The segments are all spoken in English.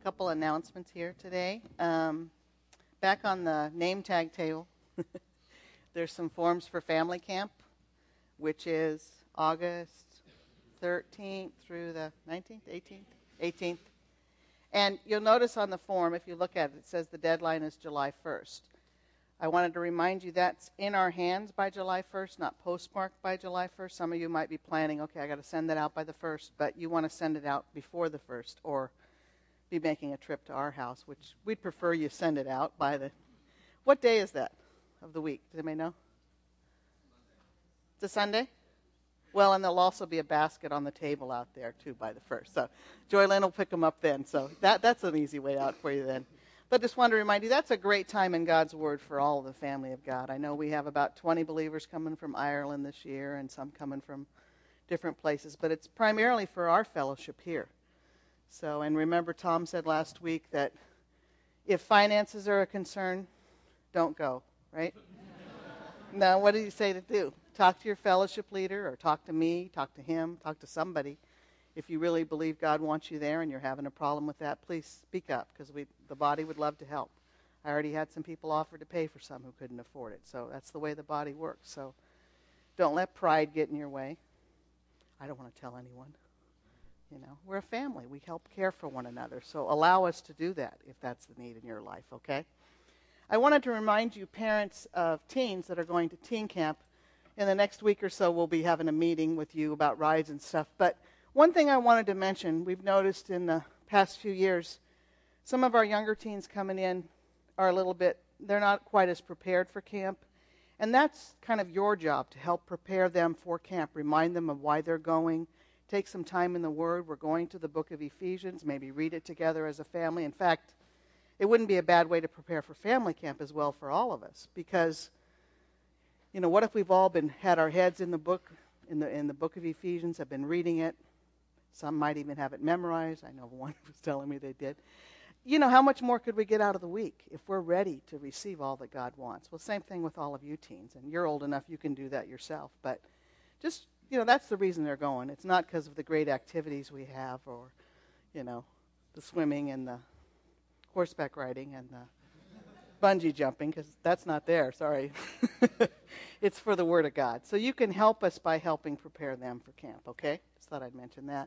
couple announcements here today. Back on the name tag table, there's some forms for family camp, which is August 13th through the 19th, 18th. And you'll notice on the form, if you look at it, it says the deadline is July 1st. I wanted to remind you that's in our hands by July 1st, not postmarked by July 1st. Some of you might be planning, okay, I got to send that out by the 1st, but you want to send it out before the 1st or be making a trip to our house, which we'd prefer you send it out by the... What day is that of the week? Does anybody know? It's a Sunday? Well, and there'll also be a basket on the table out there, too, by the 1st. So Joylyn will pick them up then. So that's an easy way out for you then. But just want to remind you, that's a great time in God's Word for all of the family of God. I know we have about 20 believers coming from Ireland this year and some coming from different places, but it's primarily for our fellowship here. So, and remember Tom said last week that if finances are a concern, don't go, right? Now, what did he say to do? Talk to your fellowship leader or talk to me, talk to him, talk to somebody. If you really believe God wants you there and you're having a problem with that, please speak up because the body would love to help. I already had some people offer to pay for some who couldn't afford it. So that's the way the body works. So don't let pride get in your way. I don't want to tell anyone. You know, we're a family. We help care for one another. So allow us to do that if that's the need in your life, okay? I wanted to remind you, parents of teens that are going to teen camp, in the next week or so we'll be having a meeting with you about rides and stuff. But one thing I wanted to mention, we've noticed in the past few years, some of our younger teens coming in are a little bit, they're not quite as prepared for camp. And that's kind of your job, to help prepare them for camp, remind them of why they're going, take some time in the Word. We're going to the book of Ephesians, maybe read it together as a family. In fact, it wouldn't be a bad way to prepare for family camp as well for all of us, because, you know, what if we've all had our heads in the book, in the book of Ephesians, have been reading it. Some might even have it memorized. I know one was telling me they did. You know, how much more could we get out of the week if we're ready to receive all that God wants? Well, same thing with all of you teens. And you're old enough, you can do that yourself. But just, you know, that's the reason they're going. It's not because of the great activities we have or, you know, the swimming and the horseback riding and the bungee jumping, because that's not there, sorry. It's for the Word of God. So you can help us by helping prepare them for camp, okay? Just thought I'd mention that.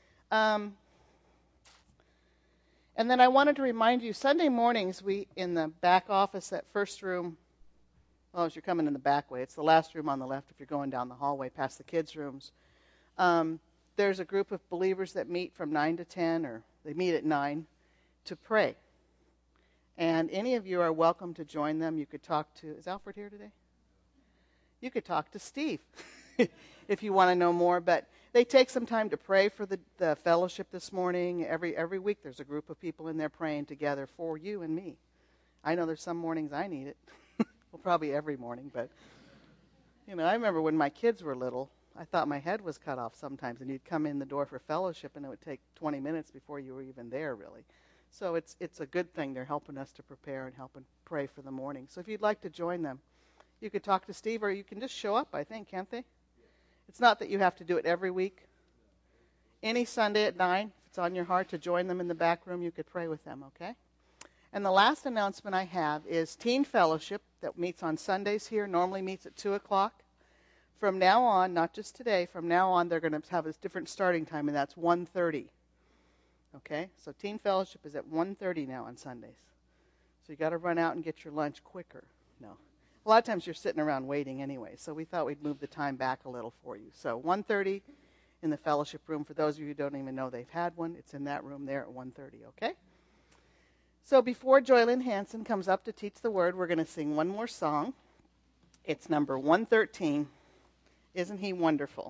And then I wanted to remind you, Sunday mornings, we, in the back office, that first room, well, as you're coming in the back way, it's the last room on the left if you're going down the hallway past the kids' rooms. There's a group of believers that meet from 9 to 10, or they meet at 9, to pray. And any of you are welcome to join them. You could talk to, is Alfred here today? You could talk to Steve if you want to know more, but they take some time to pray for the fellowship this morning. Every week there's a group of people in there praying together for you and me. I know there's some mornings I need it. Well, probably every morning, but, you know, I remember when my kids were little, I thought my head was cut off sometimes, and you'd come in the door for fellowship, and it would take 20 minutes before you were even there, really. So it's a good thing. They're helping us to prepare and help and pray for the morning. So if you'd like to join them, you could talk to Steve, or you can just show up, I think, can't they? It's not that you have to do it every week. Any Sunday at 9, if it's on your heart to join them in the back room, you could pray with them, okay? And the last announcement I have is Teen Fellowship that meets on Sundays here, normally meets at 2 o'clock. From now on, not just today, from now on they're going to have a different starting time, and that's 1:30. Okay? So Teen Fellowship is at 1:30 now on Sundays. So you got to run out and get your lunch quicker. No. A lot of times you're sitting around waiting anyway, so we thought we'd move the time back a little for you. So 1:30 in the fellowship room. For those of you who don't even know they've had one, it's in that room there at 1:30, okay? So before Joylyn Hanson comes up to teach the word, we're going to sing one more song. It's number 113, Isn't He Wonderful?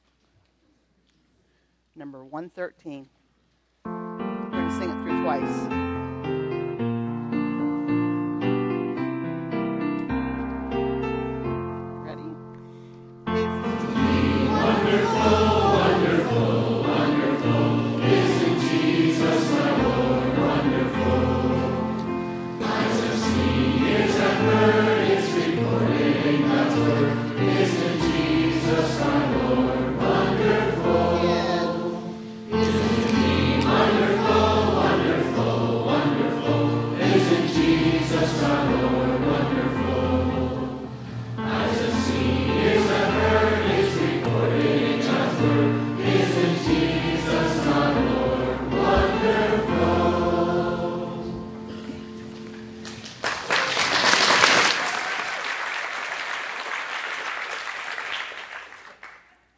Number 113. We're going to sing it through twice. Wonderful,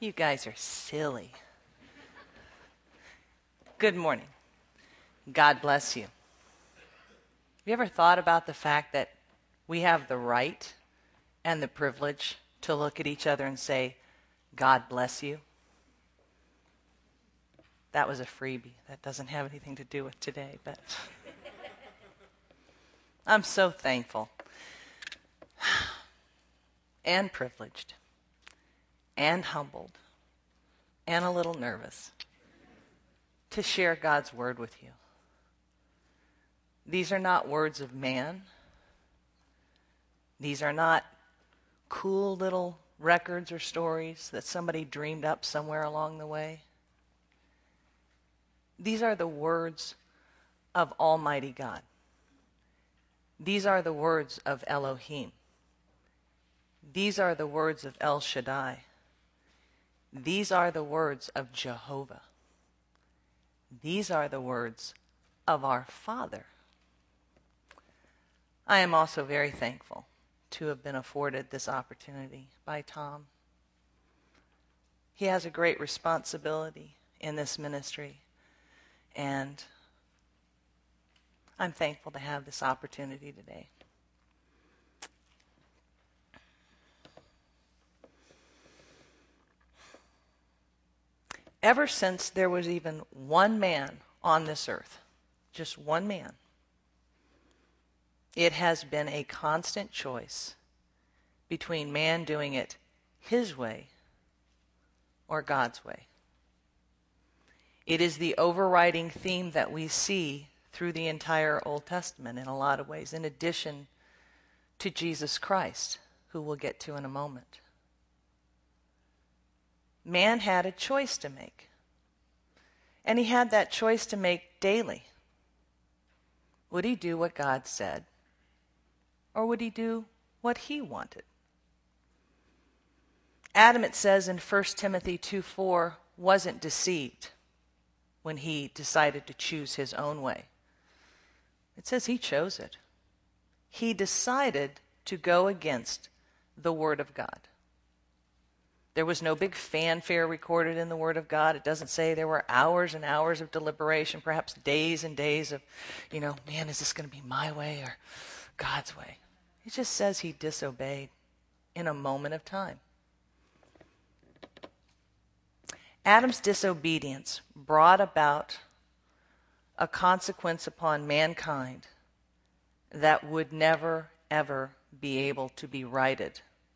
You guys are silly. Good morning. God bless you. Have you ever thought about the fact that we have the right and the privilege to look at each other and say, God bless you? That was a freebie. That doesn't have anything to do with today, but I'm so thankful and privileged and humbled and a little nervous to share God's word with you. These are not words of man. These are not cool little records or stories that somebody dreamed up somewhere along the way. These are the words of Almighty God. These are the words of Elohim. These are the words of El Shaddai. These are the words of Jehovah. These are the words of our Father. I am also very thankful to have been afforded this opportunity by Tom. He has a great responsibility in this ministry, and I'm thankful to have this opportunity today. Ever since there was even one man on this earth, just one man, it has been a constant choice between man doing it his way or God's way. It is the overriding theme that we see through the entire Old Testament in a lot of ways, in addition to Jesus Christ, who we'll get to in a moment. Man had a choice to make, and he had that choice to make daily. Would he do what God said, or would he do what he wanted? Adam, it says in 1 Timothy 2:4, wasn't deceived when he decided to choose his own way. It says he chose it. He decided to go against the Word of God. There was no big fanfare recorded in the Word of God. It doesn't say there were hours and hours of deliberation, perhaps days and days of, man, is this going to be my way or God's way? It just says he disobeyed in a moment of time. Adam's disobedience brought about a consequence upon mankind that would never, ever be able to be righted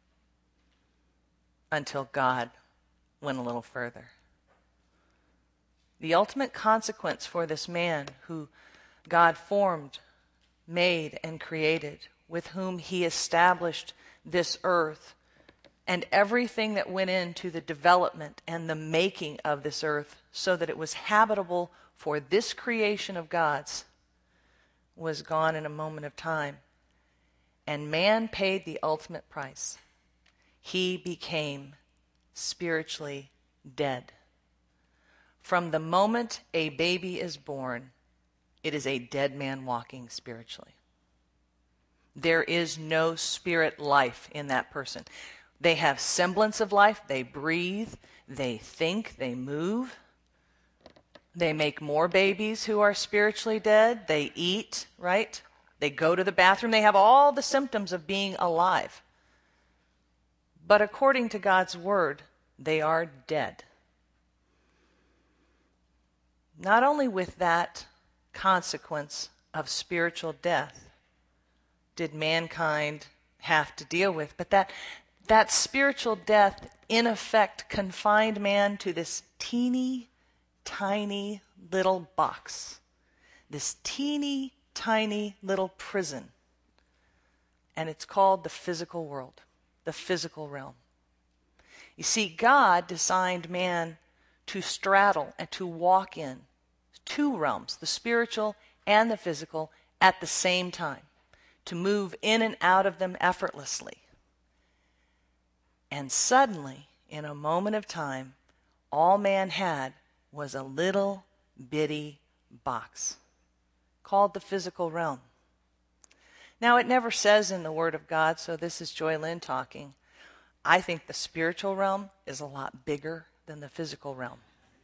until God went a little further. The ultimate consequence for this man who God formed, made, and created, with whom he established this earth and everything that went into the development and the making of this earth so that it was habitable for this creation of God's, was gone in a moment of time. And man paid the ultimate price. He became spiritually dead. From the moment a baby is born, it is a dead man walking spiritually. There is no spirit life in that person. They have semblance of life. They breathe. They think. They move. They make more babies who are spiritually dead. They eat, right? They go to the bathroom. They have all the symptoms of being alive. But according to God's word, they are dead. Not only with that consequence of spiritual death did mankind have to deal with, but that spiritual death, in effect, confined man to this teeny, tiny little box, this teeny, tiny little prison. And it's called the physical world, the physical realm. You see, God designed man to straddle and to walk in two realms, the spiritual and the physical, at the same time, to move in and out of them effortlessly. And suddenly, in a moment of time, all man had was a little bitty box called the physical realm. Now, it never says in the Word of God, so this is Joy Lynn talking, I think the spiritual realm is a lot bigger than the physical realm.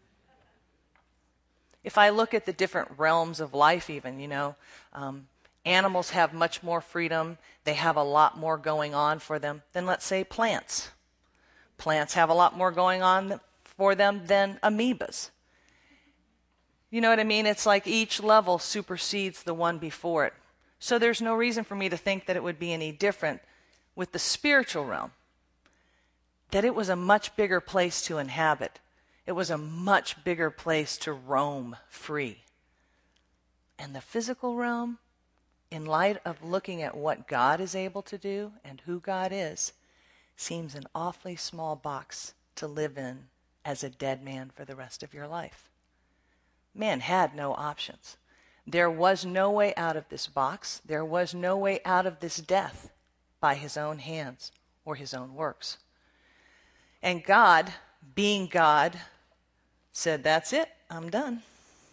If I look at the different realms of life even, animals have much more freedom. They have a lot more going on for them than, let's say, plants. Plants have a lot more going on for them than amoebas. You know what I mean? It's like each level supersedes the one before it. So there's no reason for me to think that it would be any different with the spiritual realm. That it was a much bigger place to inhabit. It was a much bigger place to roam free. And the physical realm, in light of looking at what God is able to do and who God is, seems an awfully small box to live in as a dead man for the rest of your life. Man had no options. There was no way out of this box. There was no way out of this death by his own hands or his own works. And God, being God, said, that's it, I'm done.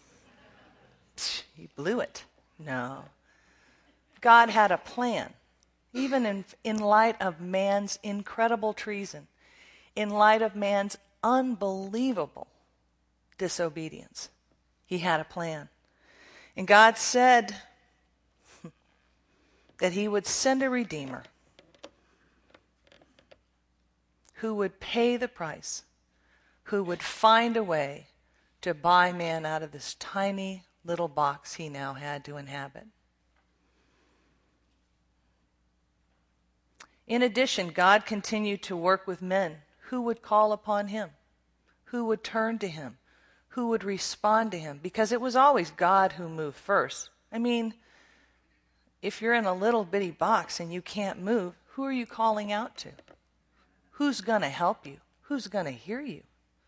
He blew it. No. God had a plan, even in light of man's incredible treason, in light of man's unbelievable disobedience. He had a plan. And God said that he would send a Redeemer who would pay the price, who would find a way to buy man out of this tiny little box he now had to inhabit. In addition, God continued to work with men who would call upon him, who would turn to him, who would respond to him, because it was always God who moved first. I mean, if you're in a little bitty box and you can't move, who are you calling out to? Who's going to help you? Who's going to hear you?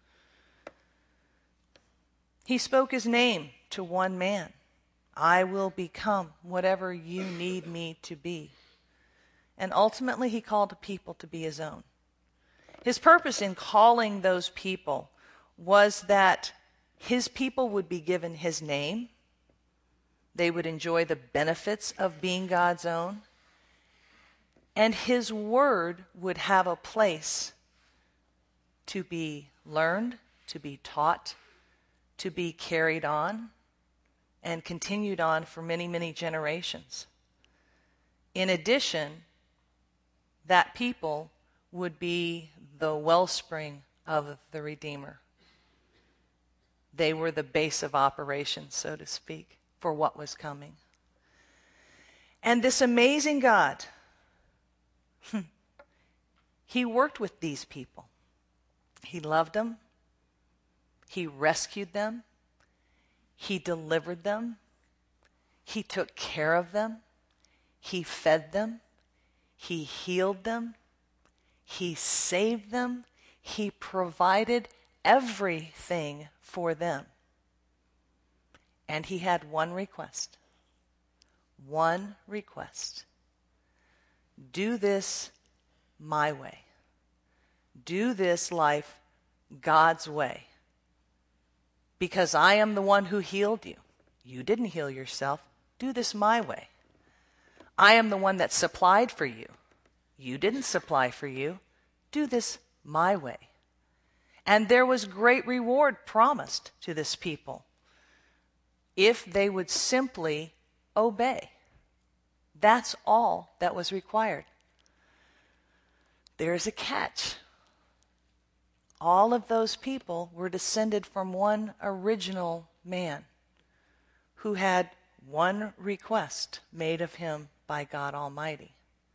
He spoke his name to one man. I will become whatever you need me to be. And ultimately, he called the people to be his own. His purpose in calling those people was that his people would be given his name. They would enjoy the benefits of being God's own. And his word would have a place to be learned, to be taught, to be carried on, and continued on for many, many generations. In addition, that people would be the wellspring of the Redeemer. They were the base of operations, so to speak, for what was coming. And this amazing God, he worked with these people. He loved them. He rescued them. He delivered them. He took care of them. He fed them. He healed them. He saved them. He provided everything for them. And he had one request. One request. Do this my way. Do this life God's way. Because I am the one who healed you. You didn't heal yourself. Do this my way. I am the one that supplied for you. You didn't supply for you. Do this my way. And there was great reward promised to this people if they would simply obey. That's all that was required. There's a catch. All of those people were descended from one original man who had one request made of him by God Almighty.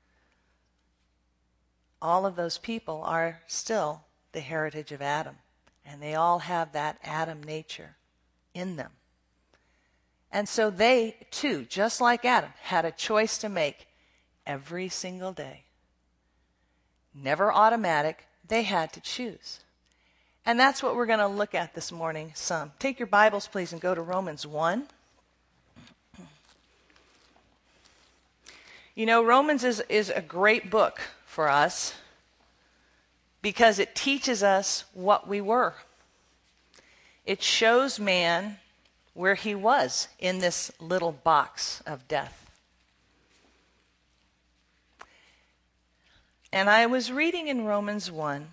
All of those people are still the heritage of Adam, and they all have that Adam nature in them. And so they, too, just like Adam, had a choice to make every single day. Never automatic. They had to choose. And that's what we're going to look at this morning some. Take your Bibles, please, and go to Romans 1. You know, Romans is a great book for us because it teaches us what we were. It shows man where he was in this little box of death. And I was reading in Romans 1,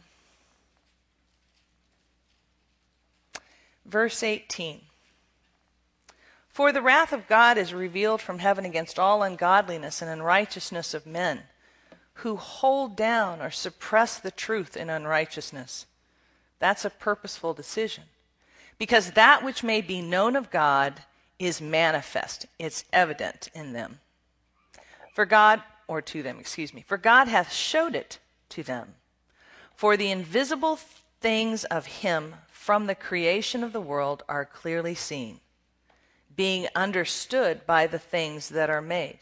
verse 18. For the wrath of God is revealed from heaven against all ungodliness and unrighteousness of men, who hold down or suppress the truth in unrighteousness. That's a purposeful decision. Because that which may be known of God is manifest. It's evident in them. For God hath showed it to them. For the invisible things of him from the creation of the world are clearly seen, being understood by the things that are made.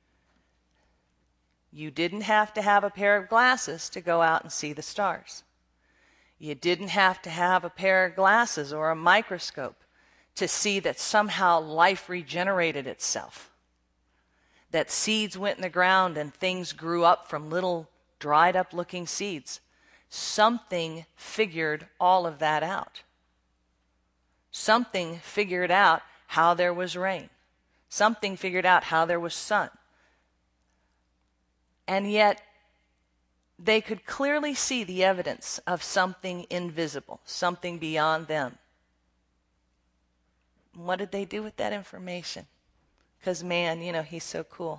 You didn't have to have a pair of glasses to go out and see the stars. You didn't have to have a pair of glasses or a microscope to see that somehow life regenerated itself, that seeds went in the ground and things grew up from little dried up looking seeds. Something figured all of that out. Something figured out how there was rain. Something figured out how there was sun. And yet, they could clearly see the evidence of something invisible, something beyond them. What did they do with that information? Because man, he's so cool.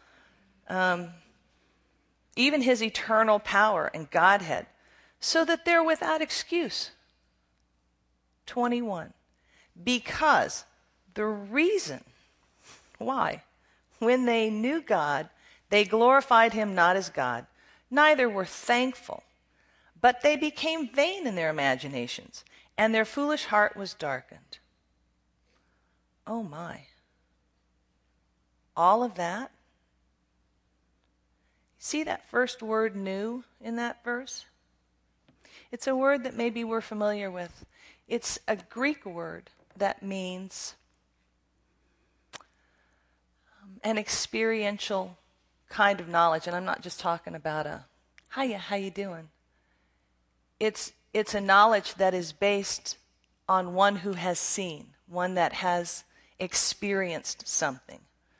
Even his eternal power and Godhead, so that they're without excuse. 21. Because the reason why, when they knew God, they glorified him not as God, neither were thankful, but they became vain in their imaginations, and their foolish heart was darkened. Oh my. All of that? See that first word, knew, in that verse? It's a word that maybe we're familiar with. It's a Greek word that means an experiential kind of knowledge. And I'm not just talking about how you doing? It's a knowledge that is based on one who has seen, one that has experienced something.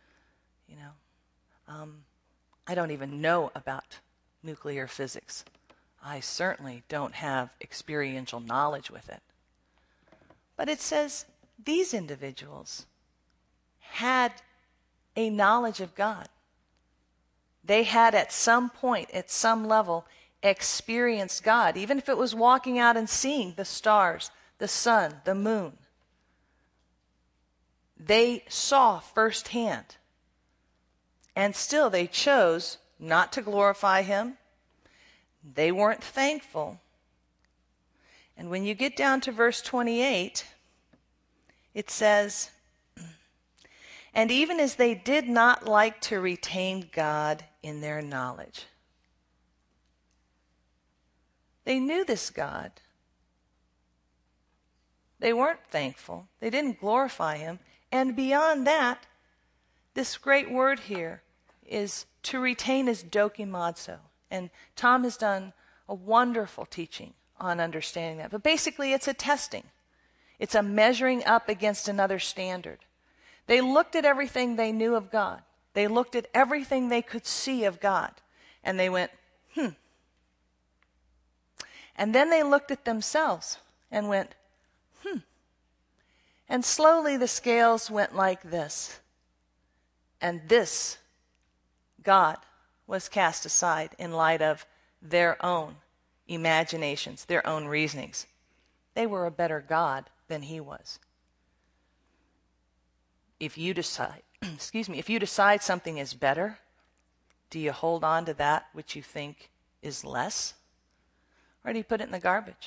I don't even know about nuclear physics. I certainly don't have experiential knowledge with it. But it says these individuals had a knowledge of God. They had at some point, at some level, experienced God, even if it was walking out and seeing the stars, the sun, the moon. They saw firsthand. And still they chose not to glorify him. They weren't thankful. And when you get down to verse 28, it says, and even as they did not like to retain God in their knowledge. They knew this God. They weren't thankful. They didn't glorify him. And beyond that, this great word here is to retain is dokimazo. And Tom has done a wonderful teaching on understanding that. But basically, it's a testing. It's a measuring up against another standard. They looked at everything they knew of God. They looked at everything they could see of God. And they went, And then they looked at themselves and went, And slowly the scales went like this. And this God was cast aside in light of their own imaginations, their own reasonings. They were a better God than he was. If you decide, if you decide something is better, do you hold on to that which you think is less? Or do you put it in the garbage?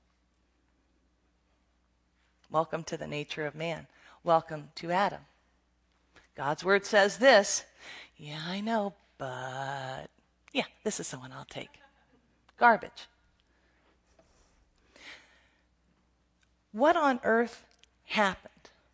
Welcome to the nature of man. Welcome to Adam. God's word says this. Yeah, I know, but yeah, this is the one I'll take. Garbage. What on earth happened?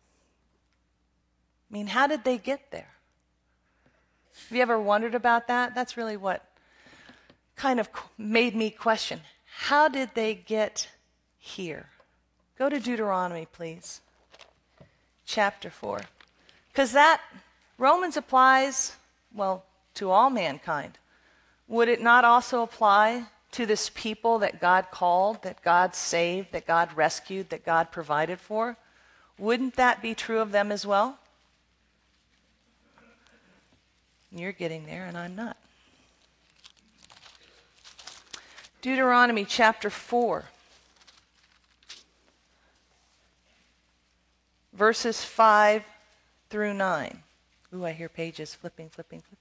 I mean, how did they get there? Have you ever wondered about that? That's really what kind of made me question. How did they get here? Go to Deuteronomy, please. Chapter 4. Because that, Romans applies, well, to all mankind. would it not also apply to this people that God called, that God saved, that God rescued, that God provided for? Wouldn't that be true of them as well? You're getting there, and I'm not. Deuteronomy chapter 4, verses 5 through 9. Ooh, I hear pages flipping.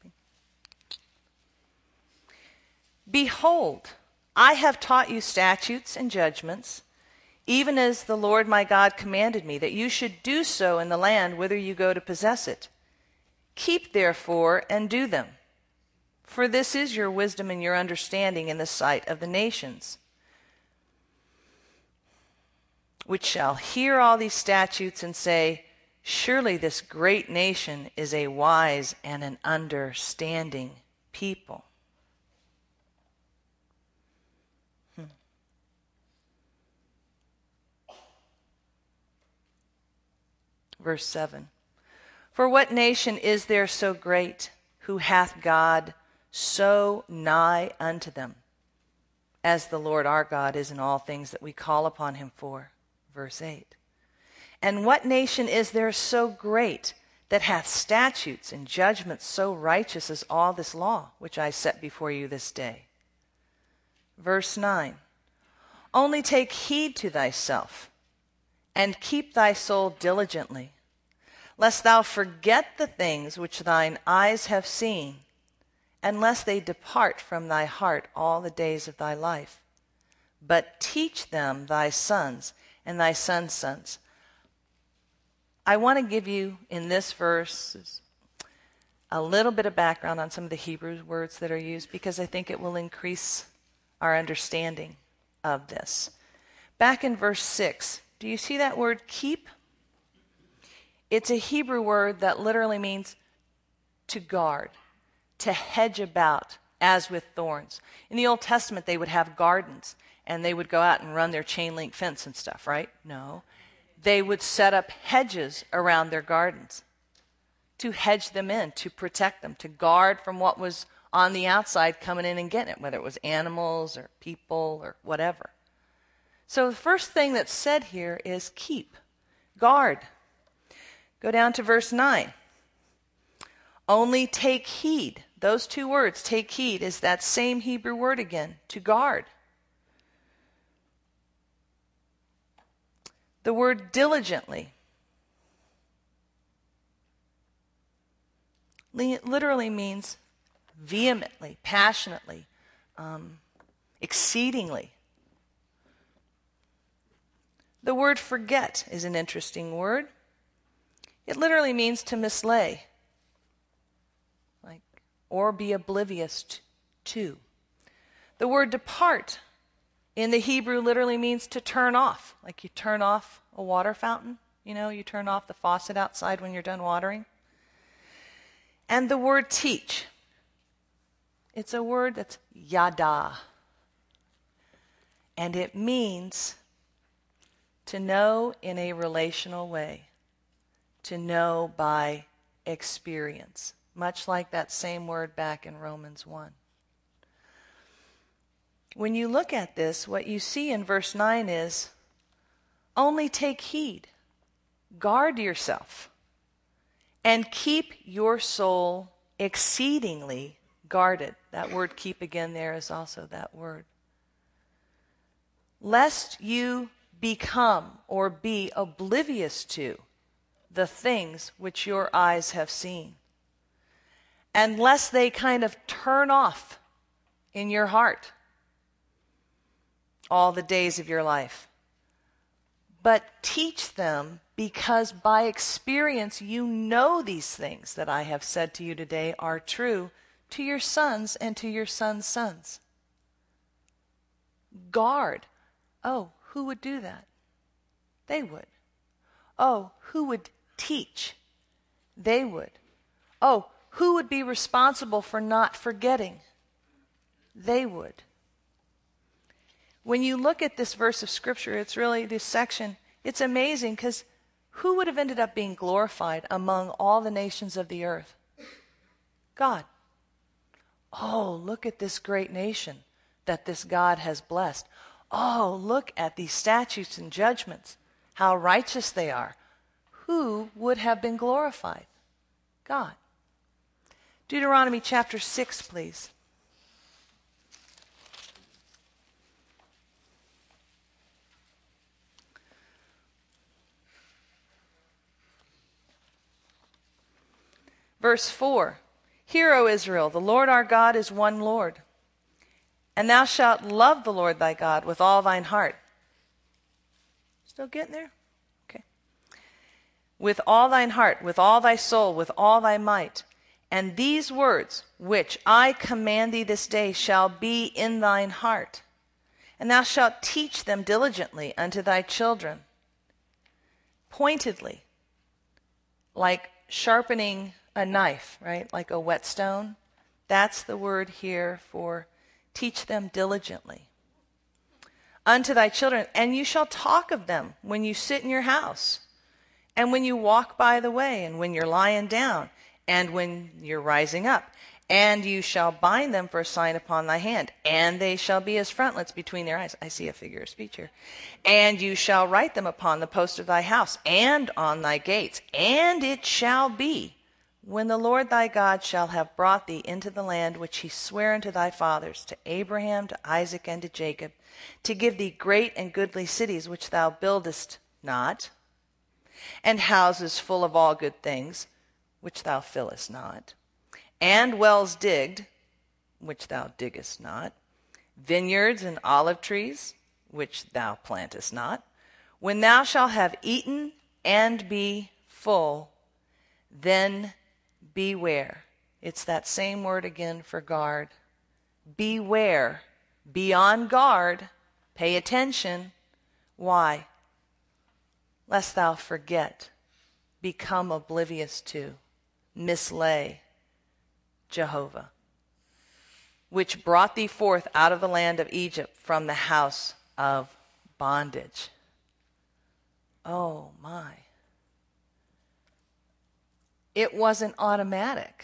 Behold, I have taught you statutes and judgments, even as the Lord my God commanded me, that you should do so in the land whither you go to possess it. Keep therefore and do them. For this is your wisdom and your understanding in the sight of the nations, which shall hear all these statutes and say, surely this great nation is a wise and an understanding people. Verse 7. For what nation is there so great, who hath God so nigh unto them, as the Lord our God is in all things that we call upon him for? Verse 8. And what nation is there so great, that hath statutes and judgments so righteous as all this law, which I set before you this day? Verse 9. Only take heed to thyself, and keep thy soul diligently, lest thou forget the things which thine eyes have seen, and lest they depart from thy heart all the days of thy life. But teach them thy sons and thy sons' sons. I want to give you in this verse a little bit of background on some of the Hebrew words that are used, because I think it will increase our understanding of this. Back in verse 6, do you see that word keep? It's a Hebrew word that literally means to guard, to hedge about, as with thorns. In the Old Testament, they would have gardens, and they would go out and run their chain link fence and stuff, right? No. They would set up hedges around their gardens to hedge them in, to protect them, to guard from what was on the outside coming in and getting it, whether it was animals or people or whatever. So the first thing that's said here is keep, guard. Go down to verse 9. Only take heed. Those two words, take heed, is that same Hebrew word again, to guard. The word diligently literally means vehemently, passionately, exceedingly. The word forget is an interesting word. It literally means to mislay, or be oblivious to. The word depart in the Hebrew literally means to turn off, like you turn off a water fountain. You know, you turn off the faucet outside when you're done watering. And the word teach, it's a word that's yada. And it means to know in a relational way, to know by experience, much like that same word back in Romans 1. When you look at this, what you see in verse 9 is, only take heed, guard yourself, and keep your soul exceedingly guarded. That word keep again there is also that word. Lest you become or be oblivious to the things which your eyes have seen, and lest they kind of turn off in your heart all the days of your life. But teach them, because by experience you know these things that I have said to you today are true, to your sons and to your sons' sons. Guard. Oh, who would do that? They would. Oh, who would teach? They would. Oh, who would be responsible for not forgetting? They would. When you look at this verse of Scripture, it's really this section, it's amazing, because who would have ended up being glorified among all the nations of the earth? God. Oh, look at this great nation that this God has blessed. Oh, look at these statutes and judgments, how righteous they are. Who would have been glorified? God. Deuteronomy chapter 6, please. Verse 4, Hear, O Israel, the Lord our God is one Lord, and thou shalt love the Lord thy God with all thine heart. Still getting there? Okay. With all thine heart, with all thy soul, with all thy might. And these words, which I command thee this day, shall be in thine heart. And thou shalt teach them diligently unto thy children, pointedly, like sharpening a knife, right? Like a whetstone. That's the word here for teach them diligently. Unto thy children, and you shall talk of them when you sit in your house, and when you walk by the way, and when you're lying down, and when you're rising up. And you shall bind them for a sign upon thy hand, and they shall be as frontlets between their eyes. I see a figure of speech here. And you shall write them upon the post of thy house, and on thy gates. And it shall be, when the Lord thy God shall have brought thee into the land which he sware unto thy fathers, to Abraham, to Isaac, and to Jacob, to give thee great and goodly cities which thou buildest not, and houses full of all good things, which thou fillest not, and wells digged, which thou diggest not, vineyards and olive trees, which thou plantest not. When thou shalt have eaten and be full, then beware. It's that same word again for guard. Beware. Be on guard. Pay attention. Why? Lest thou forget, become oblivious to, mislay Jehovah, which brought thee forth out of the land of Egypt from the house of bondage. Oh my. It wasn't automatic.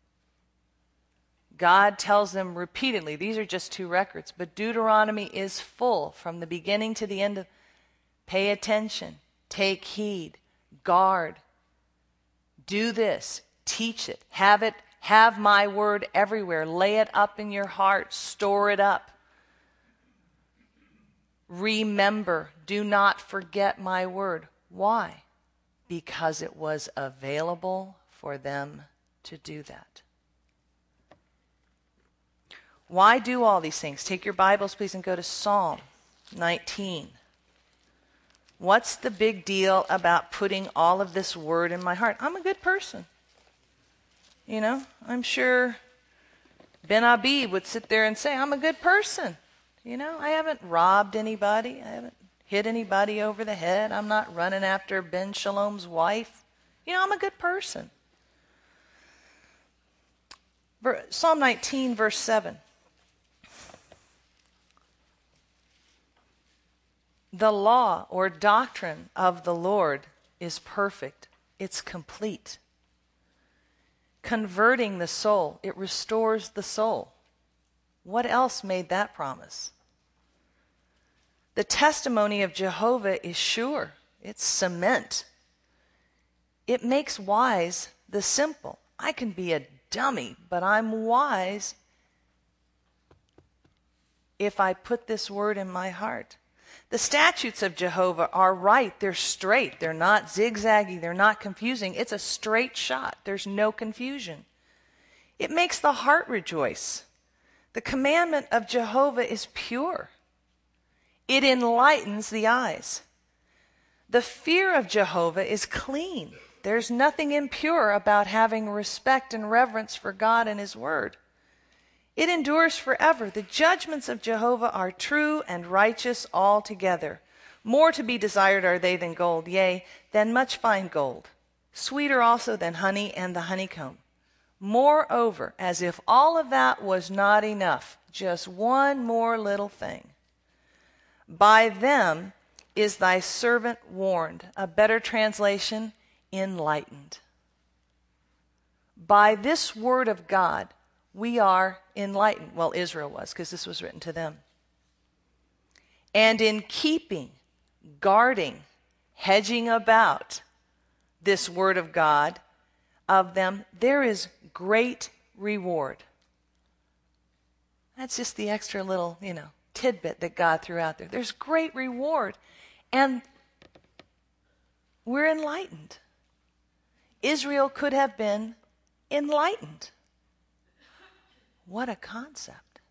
God tells them repeatedly, these are just 2 records, but Deuteronomy is full from the beginning to the end of, pay attention, take heed, guard, do this, teach it, have my word everywhere, lay it up in your heart, store it up. Remember, do not forget my word. Why? Because it was available for them to do that. Why do all these things? Take your Bibles, please, and go to Psalm 19. What's the big deal about putting all of this word in my heart? I'm a good person. You know, I'm sure Ben Habib would sit there and say, I'm a good person. You know, I haven't robbed anybody. I haven't hit anybody over the head. I'm not running after Ben Shalom's wife. You know, I'm a good person. Psalm 19, verse 7. The law or doctrine of the Lord is perfect. It's complete. Converting the soul. It restores the soul. What else made that promise? The testimony of Jehovah is sure. It's cement. It makes wise the simple. I can be a dummy, but I'm wise if I put this word in my heart. The statutes of Jehovah are right. They're straight. They're not zigzaggy. They're not confusing. It's a straight shot. There's no confusion. It makes the heart rejoice. The commandment of Jehovah is pure. It enlightens the eyes. The fear of Jehovah is clean. There's nothing impure about having respect and reverence for God and His Word. It endures forever. The judgments of Jehovah are true and righteous altogether. More to be desired are they than gold, yea, than much fine gold. Sweeter also than honey and the honeycomb. Moreover, as if all of that was not enough, just one more little thing. By them is thy servant warned. A better translation, enlightened. By this word of God, we are enlightened. Well, Israel was, because this was written to them. And in keeping, guarding, hedging about this word of God of them, there is great reward. That's just the extra little, tidbit that God threw out there. There's great reward. And we're enlightened. Israel could have been enlightened. What a concept.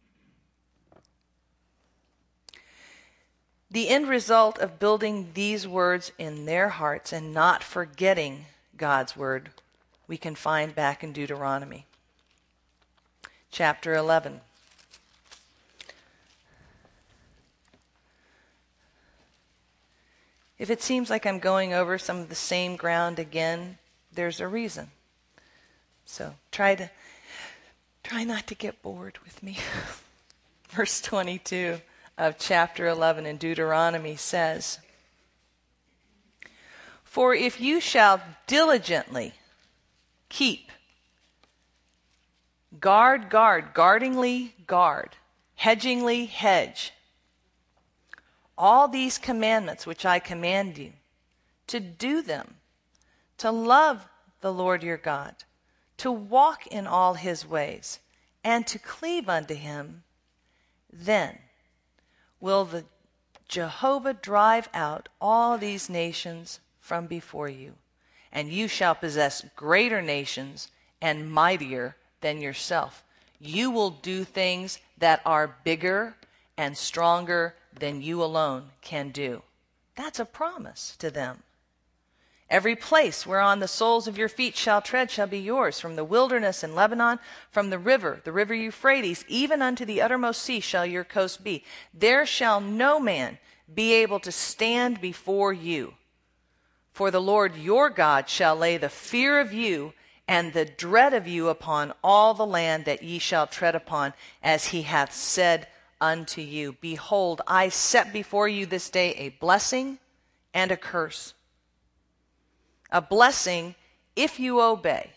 The end result of building these words in their hearts and not forgetting God's word, we can find back in Deuteronomy. Chapter 11. If it seems like I'm going over some of the same ground again, there's a reason. So try not to get bored with me. Verse 22 of chapter 11 in Deuteronomy says, "For if you shall diligently keep, guardingly guard, hedgingly hedge, all these commandments which I command you, to do them, to love the Lord your God, to walk in all his ways, and to cleave unto him, then will the Jehovah drive out all these nations from before you, and you shall possess greater nations and mightier than yourself. You will do things that are bigger and stronger than you alone can do." That's a promise to them. "Every place whereon the soles of your feet shall tread shall be yours. From the wilderness in Lebanon, from the river Euphrates, even unto the uttermost sea shall your coast be. There shall no man be able to stand before you. For the Lord your God shall lay the fear of you and the dread of you upon all the land that ye shall tread upon, as he hath said unto you. Behold, I set before you this day a blessing and a curse. A blessing if you obey.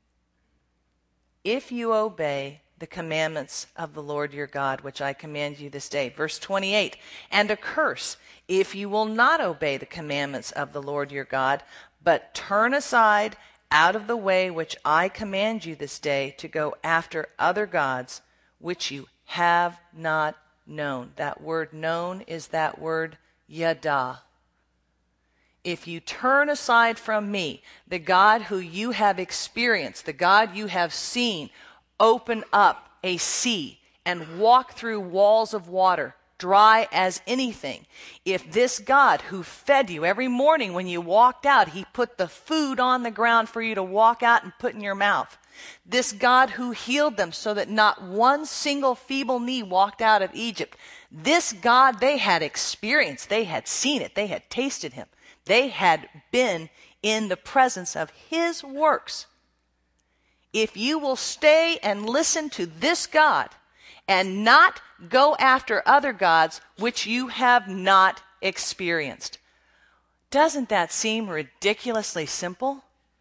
If you obey the commandments of the Lord your God, which I command you this day." Verse 28, "And a curse if you will not obey the commandments of the Lord your God, but turn aside out of the way which I command you this day to go after other gods, which you have not known." That word known is that word yada. If you turn aside from me, the God who you have experienced, the God you have seen open up a sea and walk through walls of water, dry as anything. If this God who fed you every morning when you walked out, he put the food on the ground for you to walk out and put in your mouth. This God who healed them so that not one single feeble knee walked out of Egypt. This God they had experienced. They had seen it. They had tasted him. They had been in the presence of his works. If you will stay and listen to this God and not go after other gods which you have not experienced. Doesn't that seem ridiculously simple?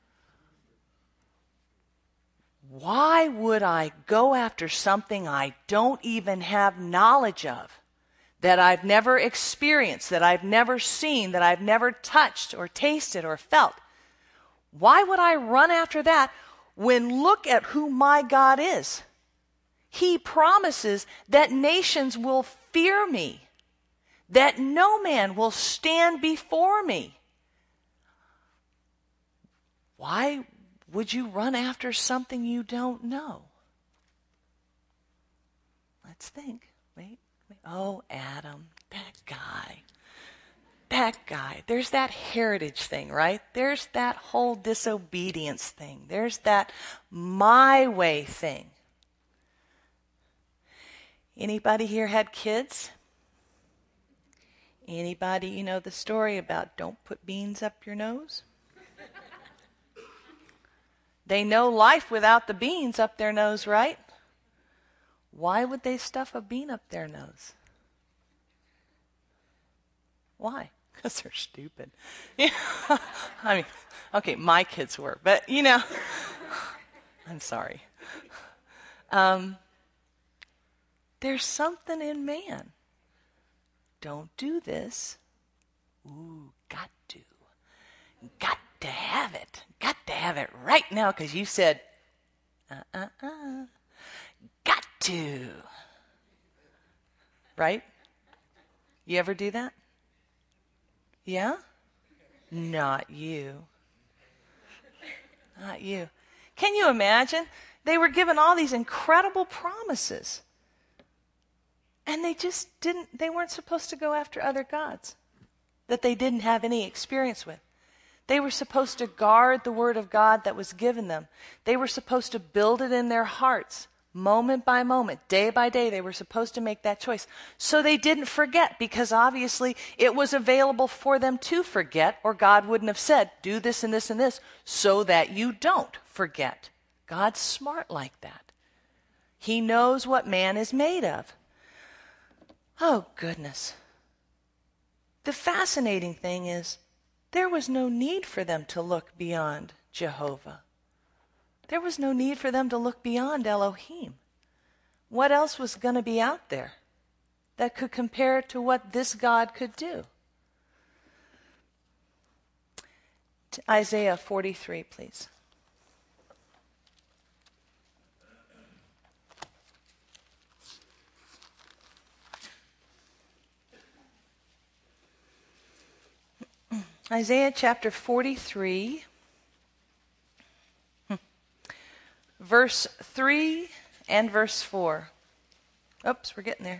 Why would I go after something I don't even have knowledge of, that I've never experienced, that I've never seen, that I've never touched or tasted or felt? Why would I run after that when look at who my God is? He promises that nations will fear me, that no man will stand before me. Why would you run after something you don't know? Let's think. Wait. Oh, Adam, that guy. There's that heritage thing, right? There's that whole disobedience thing. There's that my way thing. Anybody here had kids? Anybody, you know the story about don't put beans up your nose? They know life without the beans up their nose, right? Why would they stuff a bean up their nose? Why? Because they're stupid. I mean, okay, my kids were, but I'm sorry. There's something in man. Don't do this. Ooh, got to. Got to have it. Got to have it right now because you said, got to. Right? You ever do that? Yeah? Not you. Not you. Can you imagine? They were given all these incredible promises. And they weren't supposed to go after other gods that they didn't have any experience with. They were supposed to guard the word of God that was given them. They were supposed to build it in their hearts, moment by moment, day by day. They were supposed to make that choice. So they didn't forget, because obviously it was available for them to forget, or God wouldn't have said, do this and this and this, so that you don't forget. God's smart like that. He knows what man is made of. Oh, goodness. The fascinating thing is, there was no need for them to look beyond Jehovah. There was no need for them to look beyond Elohim. What else was going to be out there that could compare to what this God could do? To Isaiah 43, please. Isaiah chapter 43, verse 3 and verse 4. Oops, we're getting there.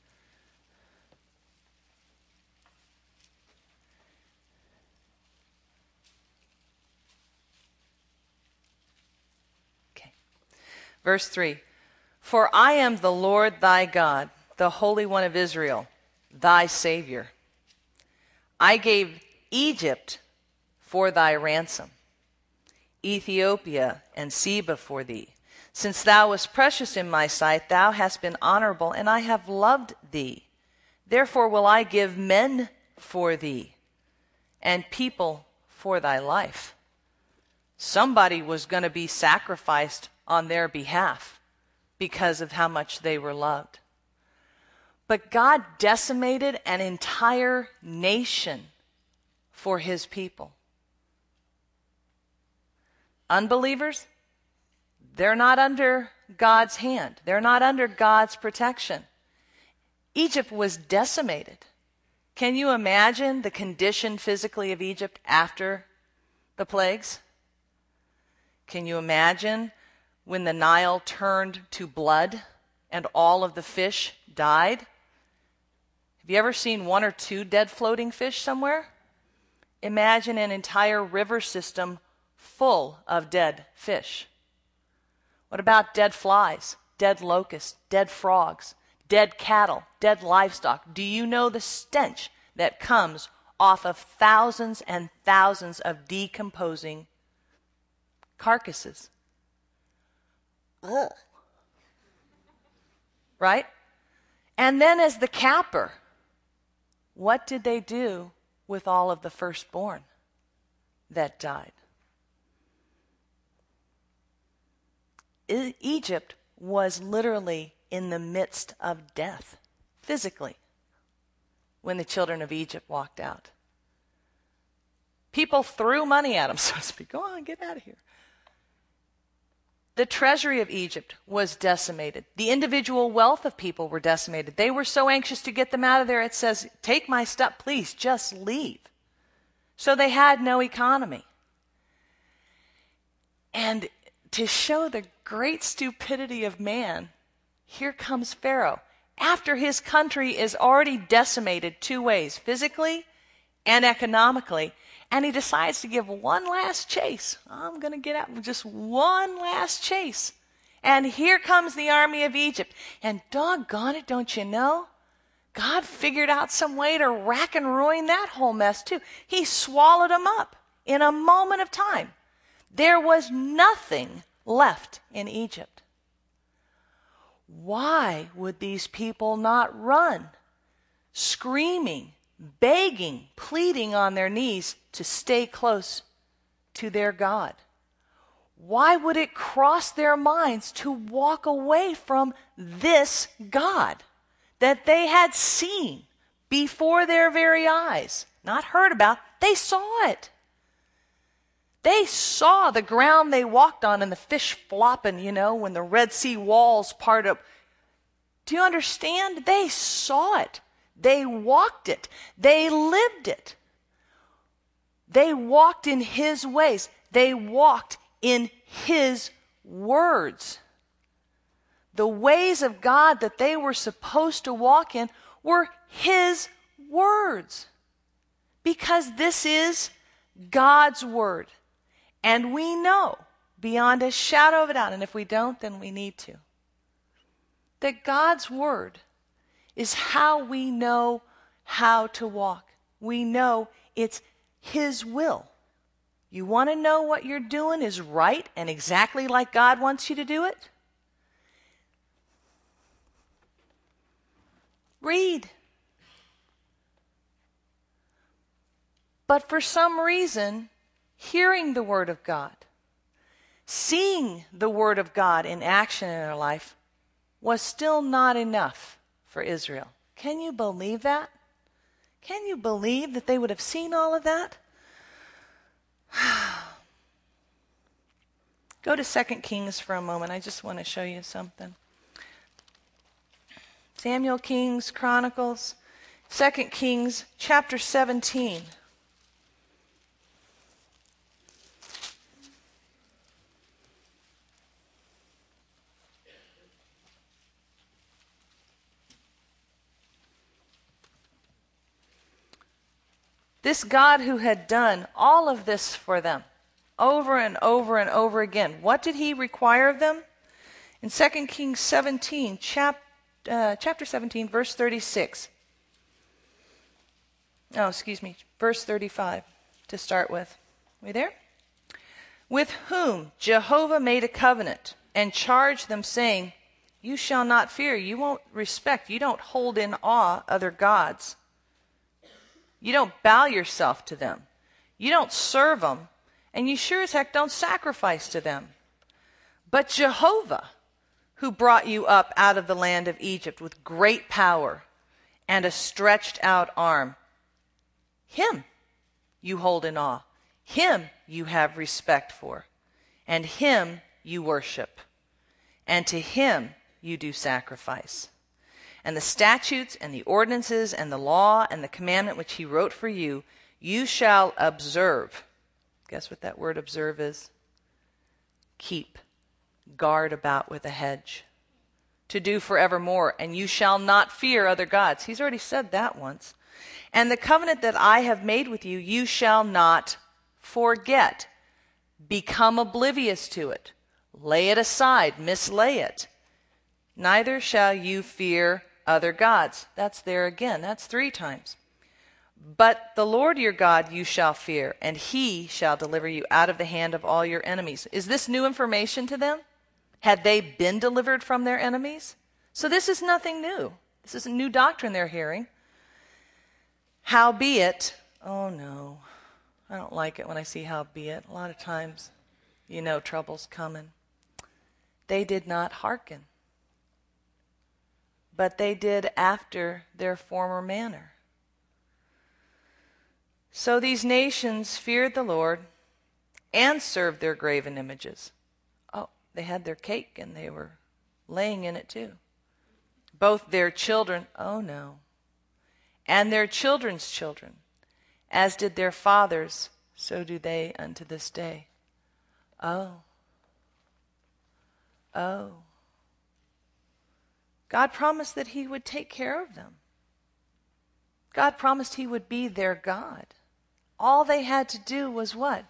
Okay. Verse 3. For I am the Lord thy God, the Holy One of Israel, thy Savior. I gave Egypt for thy ransom, Ethiopia and Seba for thee. Since thou wast precious in my sight, thou hast been honorable, and I have loved thee. Therefore will I give men for thee, and people for thy life. Somebody was going to be sacrificed on their behalf because of how much they were loved. But God decimated an entire nation for his people. Unbelievers, they're not under God's hand. They're not under God's protection. Egypt was decimated. Can you imagine the condition physically of Egypt after the plagues? Can you imagine when the Nile turned to blood and all of the fish died? Have you ever seen one or two dead floating fish somewhere? Imagine an entire river system full of dead fish. What about dead flies, dead locusts, dead frogs, dead cattle, dead livestock? Do you know the stench that comes off of thousands and thousands of decomposing carcasses? Ugh. Right? And then as the capper, what did they do with all of the firstborn that died? Egypt was literally in the midst of death, physically, when the children of Egypt walked out. People threw money at them, so to speak. Go on, get out of here. The treasury of Egypt was decimated. The individual wealth of people were decimated. They were so anxious to get them out of there, it says, take my stuff, please, just leave. So they had no economy. And to show the great stupidity of man, here comes Pharaoh. After his country is already decimated two ways, physically and economically, and he decides to give one last chase. I'm going to get out with just one last chase. And here comes the army of Egypt. And doggone it, don't you know? God figured out some way to rack and ruin that whole mess too. He swallowed them up in a moment of time. There was nothing left in Egypt. Why would these people not run, screaming, begging, pleading on their knees to stay close to their God? why would it cross their minds to walk away from this God that they had seen before their very eyes? Not heard about, they saw it. They saw the ground they walked on and the fish flopping, when the Red Sea walls part up. Do you understand? They saw it. They walked it. They lived it. They walked in his ways. They walked in his words. The ways of God that they were supposed to walk in were his words. Because this is God's word. And we know beyond a shadow of a doubt, and if we don't, then we need to, that God's word is how we know how to walk. We know it's his will. You want to know what you're doing is right and exactly like God wants you to do it? Read. But for some reason, hearing the word of God, seeing the word of God in action in their life was still not enough for Israel. Can you believe that? Can you believe that they would have seen all of that? Go to 2 Kings for a moment. I just want to show you something. Samuel, Kings, Chronicles, 2 Kings, chapter 17. This God who had done all of this for them over and over and over again, what did he require of them? In 2 Kings 17, chapter 17, verse 36. Verse 35 to start with. Are we there? With whom Jehovah made a covenant and charged them, saying, you shall not fear, you won't respect, you don't hold in awe other gods. You don't bow yourself to them. You don't serve them. And you sure as heck don't sacrifice to them. But Jehovah, who brought you up out of the land of Egypt with great power and a stretched out arm, him you hold in awe. Him you have respect for. And him you worship. And to him you do sacrifice. And the statutes and the ordinances and the law and the commandment which he wrote for you, you shall observe. Guess what that word observe is? Keep. Guard about with a hedge. To do forevermore. And you shall not fear other gods. He's already said that once. And the covenant that I have made with you, you shall not forget. Become oblivious to it. Lay it aside. Mislay it. Neither shall you fear other gods. That's there again. That's 3 times. But the Lord your God you shall fear, and he shall deliver you out of the hand of all your enemies. Is this new information to them? Had they been delivered from their enemies? So this is nothing new. This is a new doctrine they're hearing. Howbeit, oh no, I don't like it when I see howbeit. A lot of times, trouble's coming. They did not hearken. But they did after their former manner. So these nations feared the Lord and served their graven images. Oh, they had their cake and they were laying in it too. Both their children, oh no, and their children's children, as did their fathers, so do they unto this day. Oh. God promised that he would take care of them. God promised he would be their God. All they had to do was what?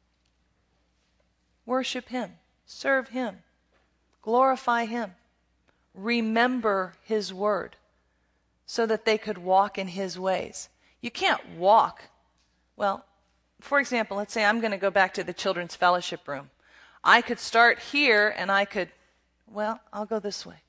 Worship him, serve him, glorify him, remember his word so that they could walk in his ways. You can't walk. Well, for example, let's say I'm going to go back to the children's fellowship room. I could start here and I'll go this way.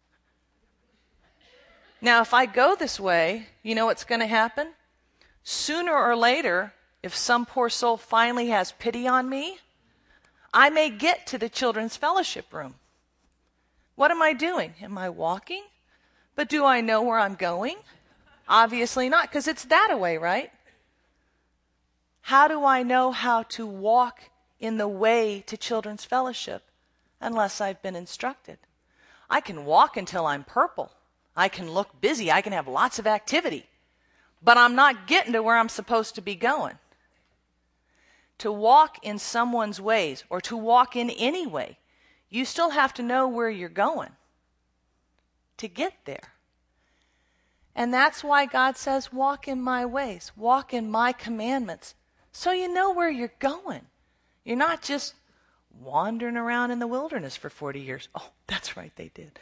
Now, if I go this way, you know what's going to happen? Sooner or later, if some poor soul finally has pity on me, I may get to the children's fellowship room. What am I doing? Am I walking? But do I know where I'm going? Obviously not, because it's that away, right? How do I know how to walk in the way to children's fellowship unless I've been instructed? I can walk until I'm purple. I can look busy. I can have lots of activity. But I'm not getting to where I'm supposed to be going. To walk in someone's ways, or to walk in any way, you still have to know where you're going to get there. And that's why God says, walk in my ways, walk in my commandments, so you know where you're going. You're not just wandering around in the wilderness for 40 years. Oh, that's right, they did.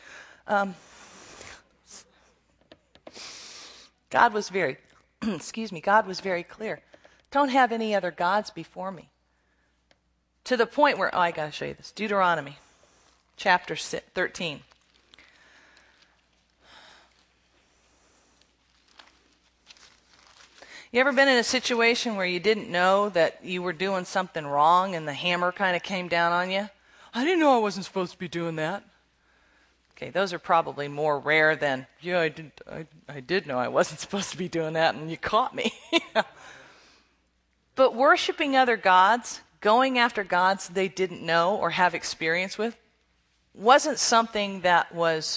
God was very, God was very clear. Don't have any other gods before me. To the point where, I got to show you this. Deuteronomy chapter 13. You ever been in a situation where you didn't know that you were doing something wrong and the hammer kind of came down on you? I didn't know I wasn't supposed to be doing that. Okay, those are probably more rare than, I did know I wasn't supposed to be doing that and you caught me. But worshiping other gods, going after gods they didn't know or have experience with, wasn't something that was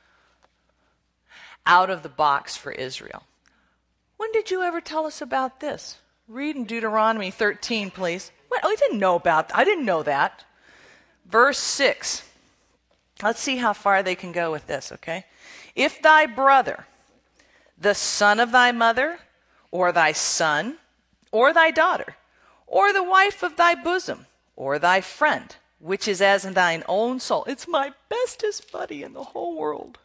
out of the box for Israel. When did you ever tell us about this? Read in Deuteronomy 13, please. What? I didn't know that. Verse 6. Let's see how far they can go with this, okay? If thy brother, the son of thy mother, or thy son, or thy daughter, or the wife of thy bosom, or thy friend, which is as in thine own soul, it's my bestest buddy in the whole world,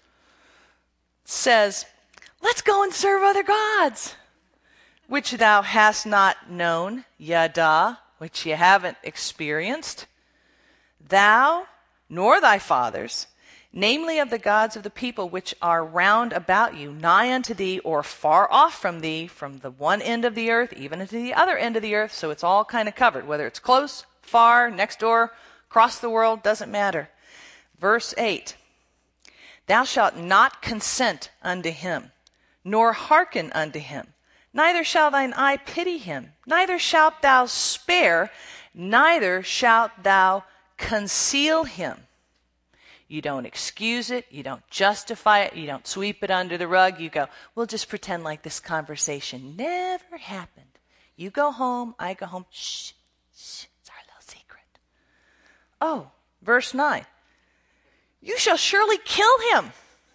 says, let's go and serve other gods, which thou hast not known, yada, which you haven't experienced, thou nor thy fathers, namely of the gods of the people which are round about you, nigh unto thee, or far off from thee, from the one end of the earth, even unto the other end of the earth, so it's all kind of covered, whether it's close, far, next door, across the world, doesn't matter. Verse 8, thou shalt not consent unto him, nor hearken unto him, neither shall thine eye pity him, neither shalt thou spare, neither shalt thou conceal him. You don't excuse it, you don't justify it, you don't sweep it under the rug, you go, we'll just pretend like this conversation never happened. You go home, I go home, shh, it's our little secret. Oh, verse 9, you shall surely kill him.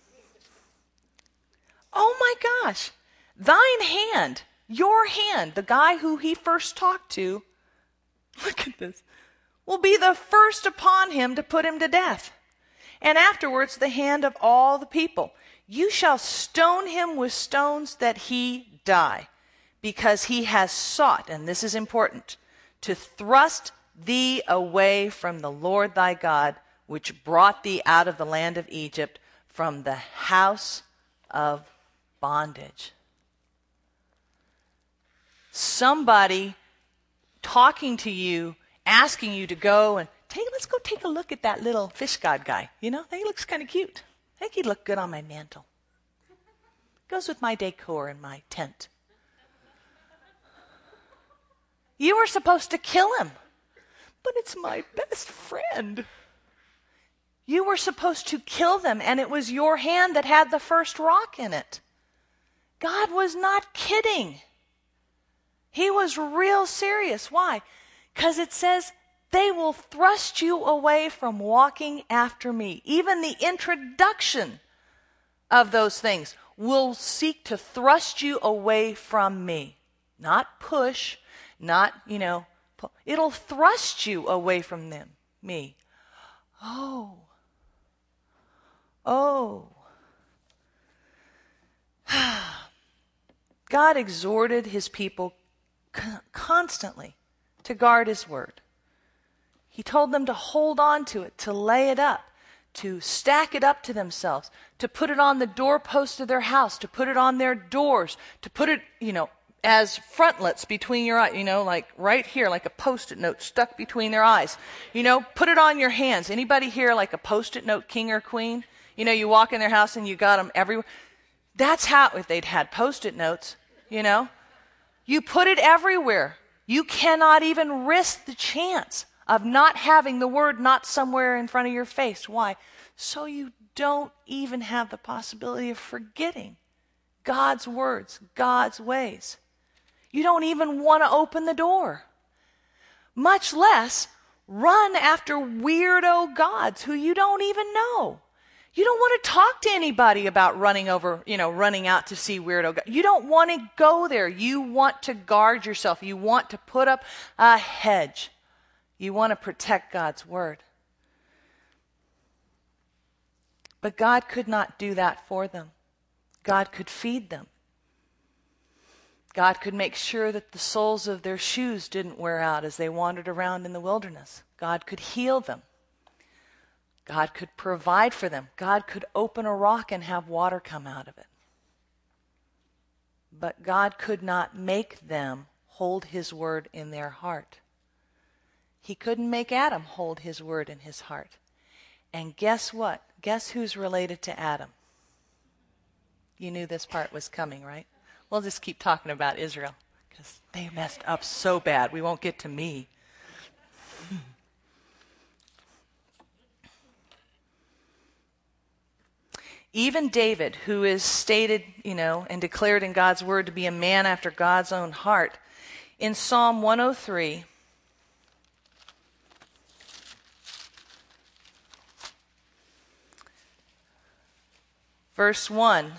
Oh my gosh, thine hand, your hand, the guy who he first talked to, look at this, will be the first upon him to put him to death. And afterwards the hand of all the people. You shall stone him with stones that he die, because he has sought, and this is important, to thrust thee away from the Lord thy God, which brought thee out of the land of Egypt, from the house of bondage. Somebody talking to you, asking you to go and let's go take a look at that little fish god guy. You know, he looks kind of cute. I think he'd look good on my mantle. Goes with my decor in my tent. You were supposed to kill him, but it's my best friend. You were supposed to kill them, and it was your hand that had the first rock in it. God was not kidding. He was real serious. Why? Because it says, they will thrust you away from walking after me. Even the introduction of those things will seek to thrust you away from me. Not push, not, it'll thrust you away from me. Oh. God exhorted his people constantly to guard his word. He told them to hold on to it, to lay it up, to stack it up to themselves, to put it on the doorpost of their house, to put it on their doors, to put it, as frontlets between your eyes, like right here, like a Post-it note stuck between their eyes. Put it on your hands. Anybody here like a Post-it note king or queen? You walk in their house and you got them everywhere. That's how, if they'd had Post-it notes, you put it everywhere. You cannot even risk the chance of not having the word not somewhere in front of your face. Why? So you don't even have the possibility of forgetting God's words, God's ways. You don't even want to open the door, much less run after weirdo gods who you don't even know. You don't want to talk to anybody about running out to see weirdo gods. You don't want to go there. You want to guard yourself. You want to put up a hedge. You want to protect God's word. But God could not do that for them. God could feed them. God could make sure that the soles of their shoes didn't wear out as they wandered around in the wilderness. God could heal them. God could provide for them. God could open a rock and have water come out of it. But God could not make them hold his word in their heart. He couldn't make Adam hold his word in his heart. And guess what? Guess who's related to Adam? You knew this part was coming, right? We'll just keep talking about Israel because they messed up so bad. We won't get to me. Even David, who is stated, and declared in God's word to be a man after God's own heart, in Psalm 103, verse 1,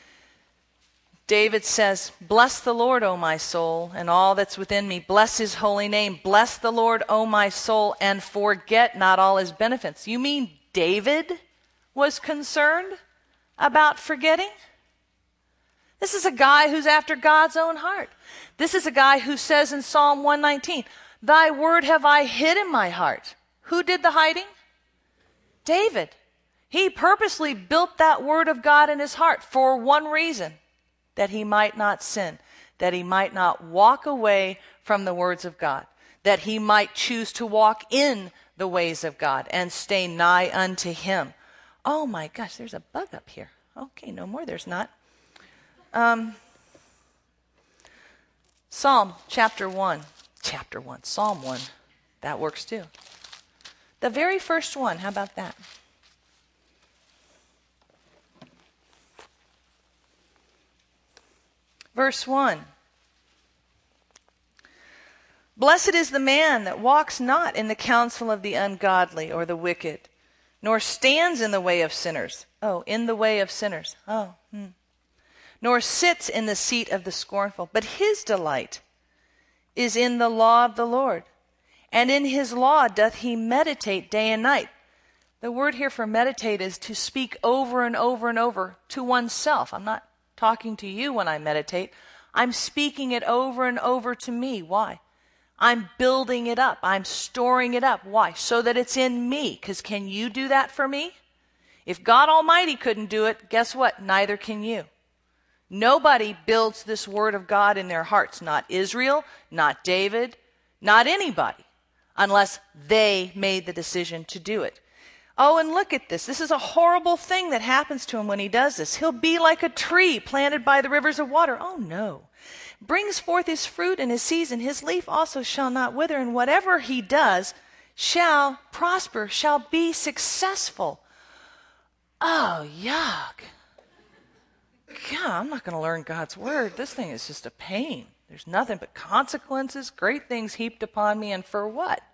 David says, "Bless the Lord, O my soul, and all that's within me. Bless his holy name. Bless the Lord, O my soul, and forget not all his benefits." You mean David was concerned about forgetting? This is a guy who's after God's own heart. This is a guy who says in Psalm 119, "Thy word have I hid in my heart." Who did the hiding? David. He purposely built that word of God in his heart for one reason, that he might not sin, that he might not walk away from the words of God, that he might choose to walk in the ways of God and stay nigh unto him. Oh my gosh, there's a bug up here. Okay, no more, there's not. Psalm chapter 1, Psalm 1, that works too. The very first one, how about that? Verse 1. "Blessed is the man that walks not in the counsel of the ungodly or the wicked, nor stands in the way of sinners." Oh, in the way of sinners. "Nor sits in the seat of the scornful. But his delight is in the law of the Lord, and in his law doth he meditate day and night." The word here for meditate is to speak over and over and over to oneself. I'm not talking to you when I meditate. I'm speaking it over and over to me. Why? I'm building it up. I'm storing it up. Why? So that it's in me. Because can you do that for me? If God Almighty couldn't do it, guess what? Neither can you. Nobody builds this word of God in their hearts. Not Israel, not David, not anybody, unless they made the decision to do it. Oh, and look at this. This is a horrible thing that happens to him when he does this. He'll be like a tree planted by the rivers of water. Oh, no. Brings forth his fruit in his season. His leaf also shall not wither, and whatever he does shall prosper, shall be successful. Oh, yuck. God, I'm not going to learn God's word. This thing is just a pain. There's nothing but consequences, great things heaped upon me, and for what?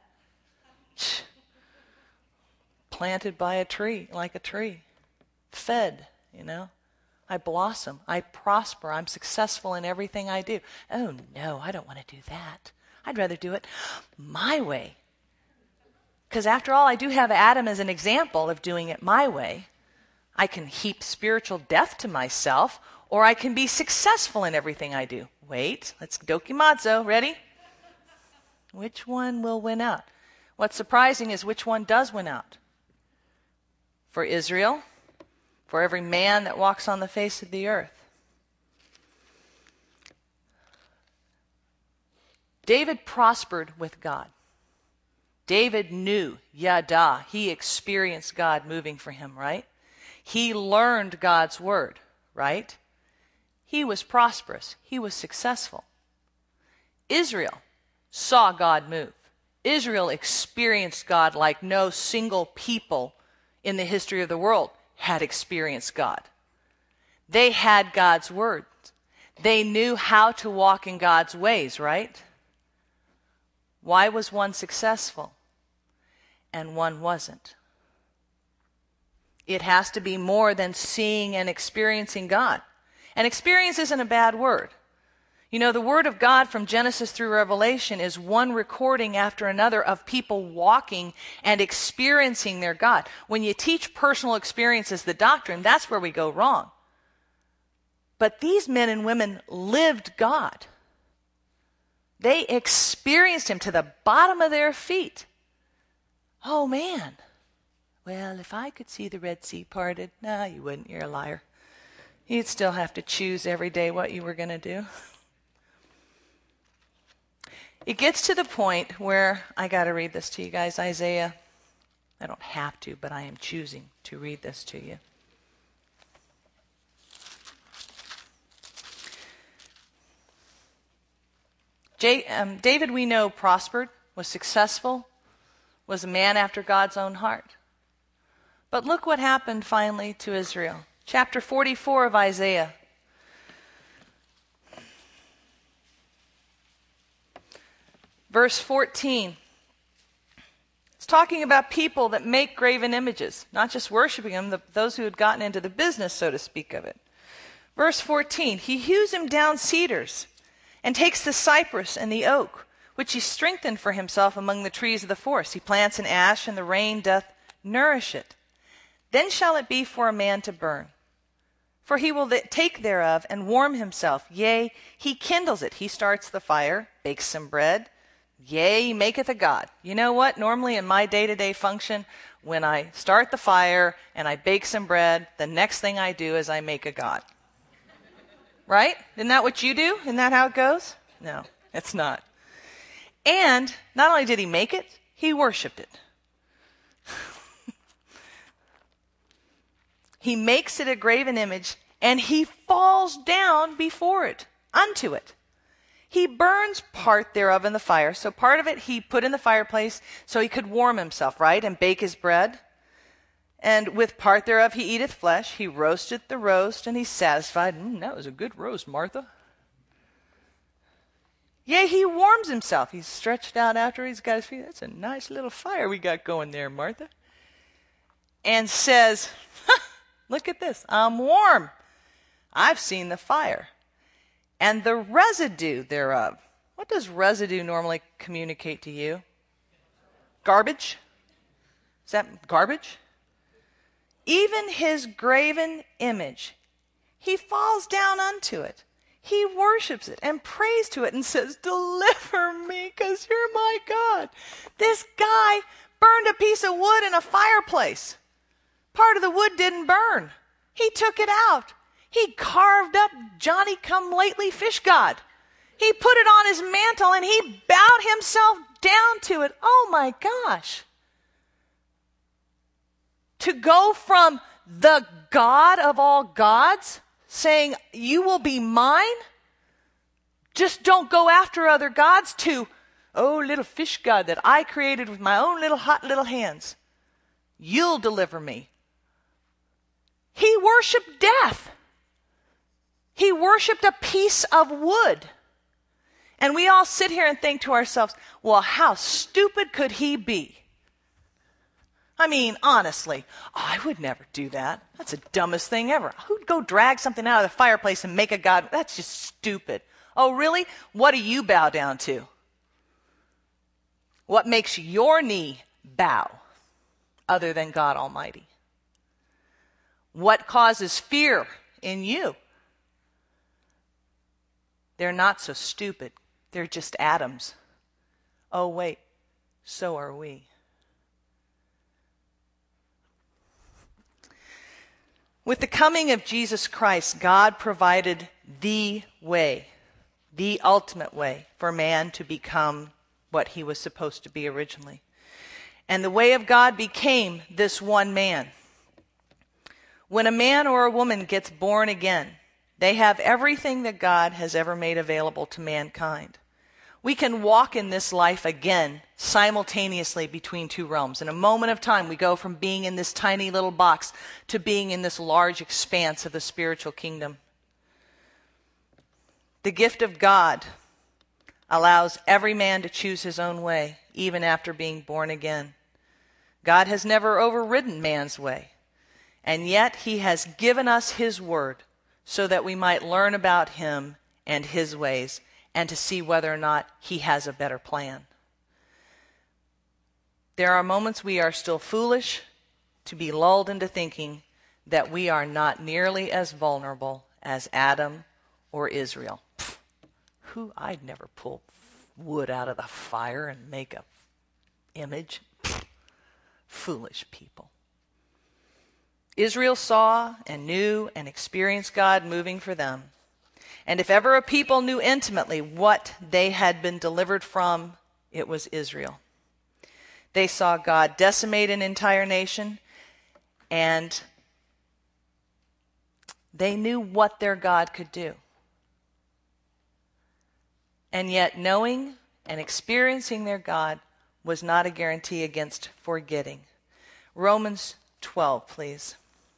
Planted by a tree, like a tree. Fed, I blossom. I prosper. I'm successful in everything I do. Oh, no, I don't want to do that. I'd rather do it my way. Because after all, I do have Adam as an example of doing it my way. I can heap spiritual death to myself, or I can be successful in everything I do. Wait, let's dokimazo. Ready? Which one will win out? What's surprising is which one does win out. For Israel, for every man that walks on the face of the earth. David prospered with God. David knew, yada, he experienced God moving for him, right? He learned God's word, right? He was prosperous. He was successful. Israel saw God move. Israel experienced God like no single people in the history of the world had experienced God. They had God's word. They knew how to walk in God's ways, right? Why was one successful and one wasn't? It has to be more than seeing and experiencing God. And experience isn't a bad word. You know, the Word of God from Genesis through Revelation is one recording after another of people walking and experiencing their God. When you teach personal experience as the doctrine, that's where we go wrong. But these men and women lived God. They experienced Him to the bottom of their feet. Oh, man. Well, if I could see the Red Sea parted, no, you wouldn't. You're a liar. You'd still have to choose every day what you were going to do. It gets to the point where, I got to read this to you guys, Isaiah. I don't have to, but I am choosing to read this to you. David, we know, prospered, was successful, was a man after God's own heart. But look what happened finally to Israel. Chapter 44 of Isaiah. Verse 14. It's talking about people that make graven images, not just worshiping them, those who had gotten into the business, so to speak, of it. Verse 14. He hews him down cedars and takes the cypress and the oak, which he strengthened for himself among the trees of the forest. He plants an ash, and the rain doth nourish it. Then shall it be for a man to burn. For he will take thereof and warm himself. Yea, he kindles it. He starts the fire, bakes some bread. Yea, he maketh a god. You know what? Normally in my day-to-day function, when I start the fire and I bake some bread, the next thing I do is I make a god. Right? Isn't that what you do? Isn't that how it goes? No, it's not. And not only did he make it, he worshipped it. He makes it a graven image, and he falls down before it, unto it. He burns part thereof in the fire. So part of it he put in the fireplace so he could warm himself, right, and bake his bread. And with part thereof he eateth flesh. He roasteth the roast, and he's satisfied. That was a good roast, Martha. Yea, he warms himself. He's stretched out after he's got his feet. That's a nice little fire we got going there, Martha. And says, look at this. I'm warm. I've seen the fire. And the residue thereof. What does residue normally communicate to you? Garbage? Is that garbage? Even his graven image. He falls down unto it. He worships it and prays to it and says, deliver me, because you're my God. This guy burned a piece of wood in a fireplace. Part of the wood didn't burn. He took it out. He carved up Johnny-come-lately fish god. He put it on his mantle and he bowed himself down to it. Oh my gosh. To go from the God of all gods saying, you will be mine, just don't go after other gods, to, oh, little fish god that I created with my own little hot little hands, you'll deliver me. He worshiped death. He worshiped a piece of wood. And we all sit here and think to ourselves, well, how stupid could he be? I mean, honestly, I would never do that. That's the dumbest thing ever. Who'd go drag something out of the fireplace and make a god? That's just stupid. Oh, really? What do you bow down to? What makes your knee bow other than God Almighty? What causes fear in you? They're not so stupid. They're just atoms. Oh, wait, so are we. With the coming of Jesus Christ, God provided the way, the ultimate way for man to become what he was supposed to be originally. And the way of God became this one man. When a man or a woman gets born again, they have everything that God has ever made available to mankind. We can walk in this life again simultaneously between two realms. In a moment of time, we go from being in this tiny little box to being in this large expanse of the spiritual kingdom. The gift of God allows every man to choose his own way, even after being born again. God has never overridden man's way, and yet he has given us his word so that we might learn about him and his ways, and to see whether or not he has a better plan. There are moments we are still foolish to be lulled into thinking that we are not nearly as vulnerable as Adam or Israel. I'd never pull wood out of the fire and make an image. Foolish people. Israel saw and knew and experienced God moving for them. And if ever a people knew intimately what they had been delivered from, it was Israel. They saw God decimate an entire nation, and they knew what their God could do. And yet knowing and experiencing their God was not a guarantee against forgetting. Romans 12, please.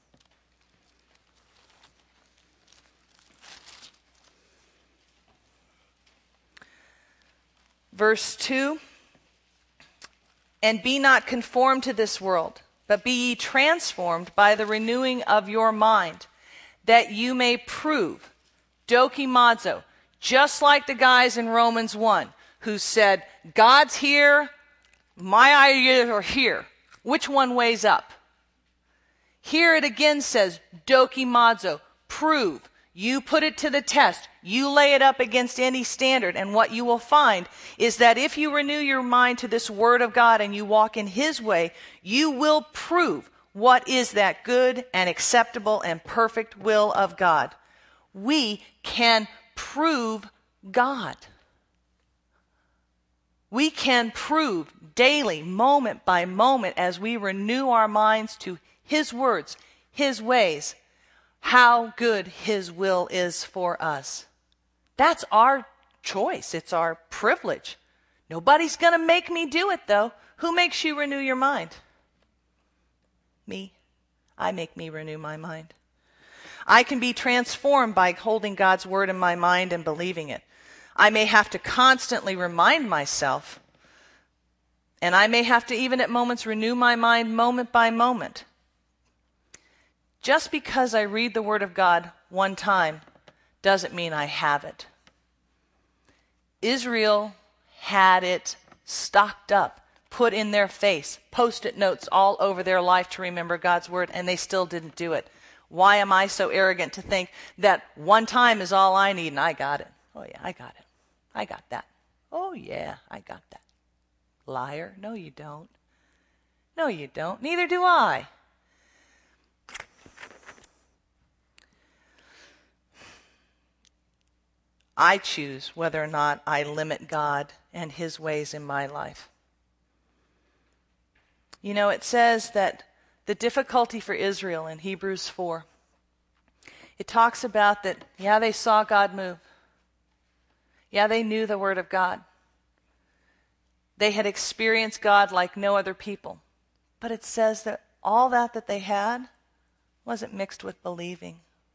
Verse 2, and be not conformed to this world, but be ye transformed by the renewing of your mind, that you may prove, dokimazo, just like the guys in Romans 1 who said, God's here, my ideas are here. Which one weighs up? Here it again says, dokimazo, prove. You put it to the test. You lay it up against any standard. And what you will find is that if you renew your mind to this word of God and you walk in his way, you will prove what is that good and acceptable and perfect will of God. We can prove God. We can prove daily, moment by moment, as we renew our minds to his words, his ways, how good his will is for us. That's our choice. It's our privilege. Nobody's going to make me do it, though. Who makes you renew your mind? Me. I make me renew my mind. I can be transformed by holding God's word in my mind and believing it. I may have to constantly remind myself, and I may have to even at moments renew my mind moment by moment. Just because I read the Word of God one time doesn't mean I have it. Israel had it stocked up, put in their face, Post-it notes all over their life to remember God's Word, and they still didn't do it. Why am I so arrogant to think that one time is all I need and I got it? Oh yeah, I got it. I got that. Oh yeah, I got that. Liar. No, you don't. No, you don't. Neither do I. I choose whether or not I limit God and his ways in my life. You know, it says that the difficulty for Israel in Hebrews 4, it talks about that, yeah, they saw God move. Yeah, they knew the Word of God. They had experienced God like no other people. But it says that all that they had wasn't mixed with believing.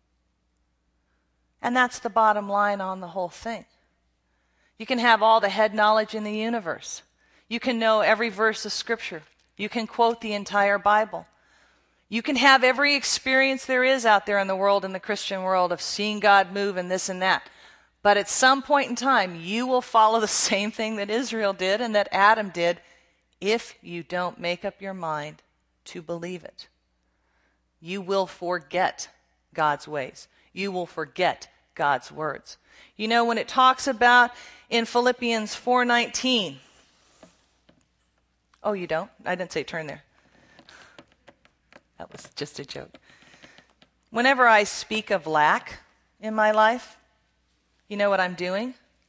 And that's the bottom line on the whole thing. You can have all the head knowledge in the universe. You can know every verse of Scripture. You can quote the entire Bible. You can have every experience there is out there in the world, in the Christian world, of seeing God move and this and that. But at some point in time, you will follow the same thing that Israel did and that Adam did if you don't make up your mind to believe it. You will forget God's ways. You will forget God's words. You know, when it talks about in Philippians 4:19, oh, you don't? I didn't say turn there. That was just a joke. Whenever I speak of lack in my life, you know what I'm doing?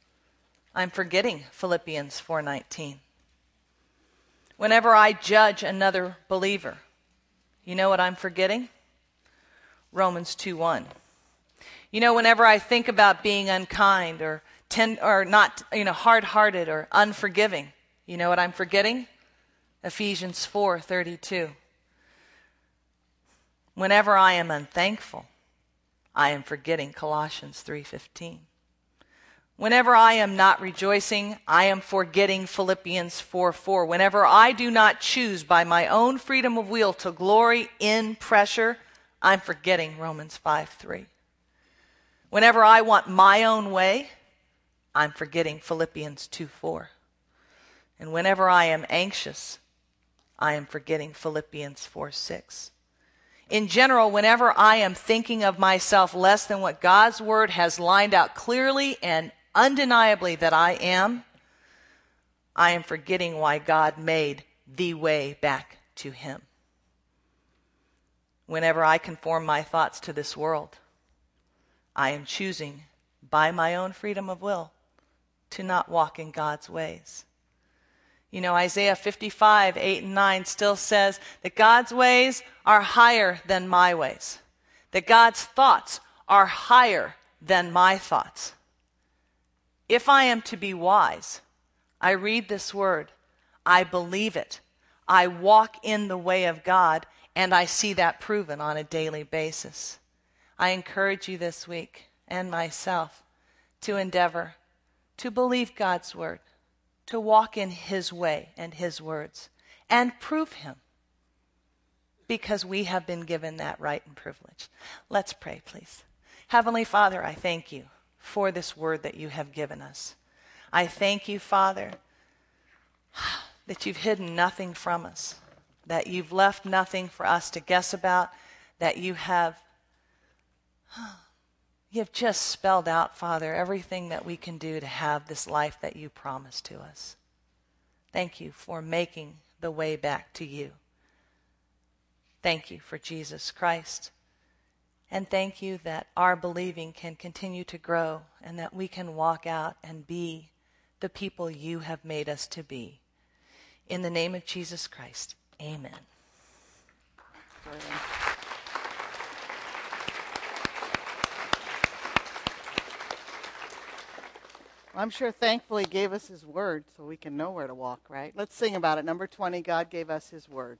I'm forgetting Philippians 4:19. Whenever I judge another believer, you know what I'm forgetting? Romans 2:1. You know, whenever I think about being unkind or not, hard-hearted or unforgiving, you know what I'm forgetting? Ephesians 4:32. Whenever I am unthankful, I am forgetting Colossians 3:15. Whenever I am not rejoicing, I am forgetting Philippians 4:4. Whenever I do not choose by my own freedom of will to glory in pressure, I'm forgetting Romans 5:3. Whenever I want my own way, I'm forgetting Philippians 2:4. And whenever I am anxious, I am forgetting Philippians 4:6. In general, whenever I am thinking of myself less than what God's word has lined out clearly and undeniably that I am forgetting why God made the way back to him. Whenever I conform my thoughts to this world, I am choosing by my own freedom of will to not walk in God's ways. You know, Isaiah 55:8-9 still says that God's ways are higher than my ways, that God's thoughts are higher than my thoughts. If I am to be wise, I read this word, I believe it, I walk in the way of God, and I see that proven on a daily basis. I encourage you this week and myself to endeavor to believe God's word, to walk in his way and his words, and prove him, because we have been given that right and privilege. Let's pray, please. Heavenly Father, I thank you for this word that you have given us. I thank you, Father, that you've hidden nothing from us, that you've left nothing for us to guess about, that you have just spelled out, Father, everything that we can do to have this life that you promised to us. Thank you for making the way back to you. Thank you for Jesus Christ. And thank you that our believing can continue to grow and that we can walk out and be the people you have made us to be. In the name of Jesus Christ, amen. I'm sure thankfully he gave us his word so we can know where to walk, right? Let's sing about it. Number 20, God gave us his word.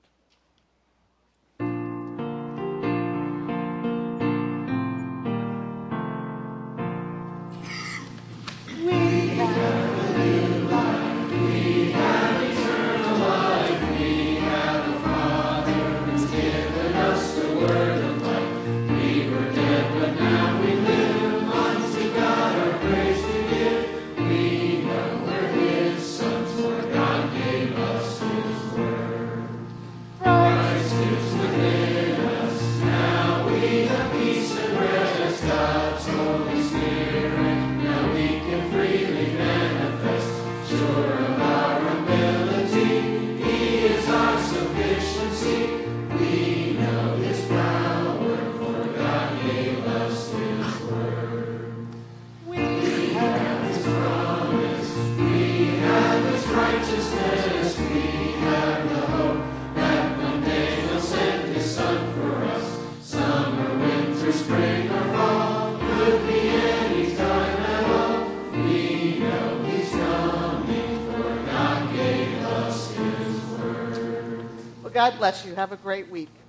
God bless you. Have a great week.